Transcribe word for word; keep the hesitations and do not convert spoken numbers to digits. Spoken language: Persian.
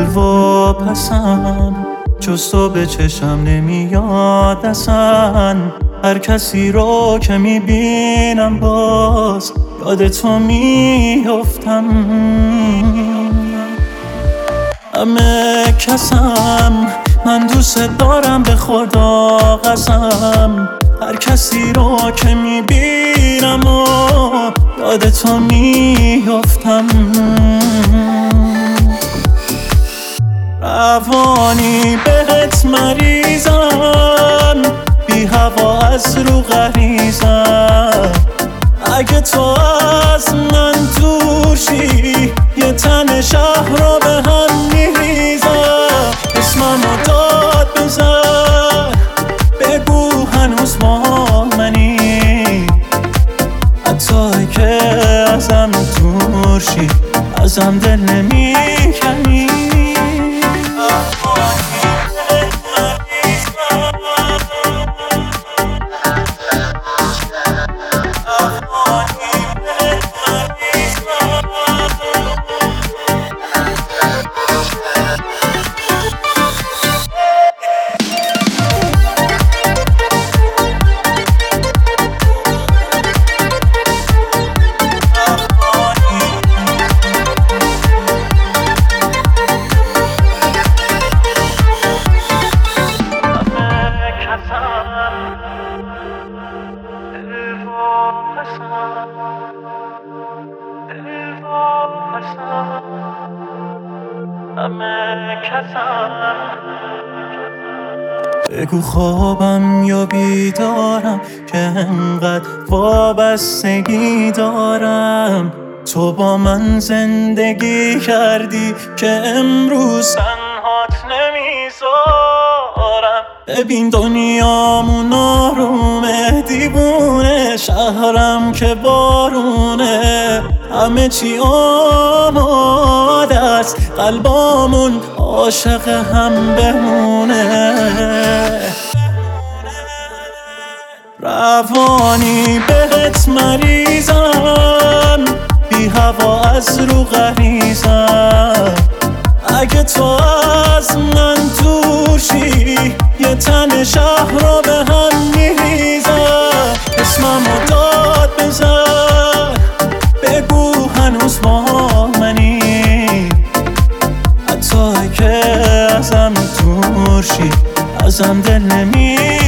واپسم، جز تو به چشم نمیاد اصلا. هر کسی رو که میبینم باز یاد تو میفتم. همه کسم من دوست دارم، به خدا قسم. هر کسی رو که میبینم و یاد تو میفتم. روانی بهت مریضم، بی هوا از رو غریزم. اگه تو از من دور شی، یه تن شهر رو به هم میریزم. اسممو داد بزن، بگو هنوز با منی. حتی که ازم دور شی، ازم دل نمیکنی. بگو خوابم یا بیدارم که انقدر وابستگی دارم. تو با من زندگی کردی که امروز تنهات نمیذارم. ببین دنیامون آرومه، دیوونه شهرم که بارونه. همه چی آماده است، قلبامون عاشق هم بمونه. روانی بهت مریضم، بی هوا از رو غریزم. اگه تو از من دور شی، یه تن شهر رو به هم میریزم. اسممو داد بزن، بگو هنوز با منی. حتی که ازم دور شی، ازم دل نمی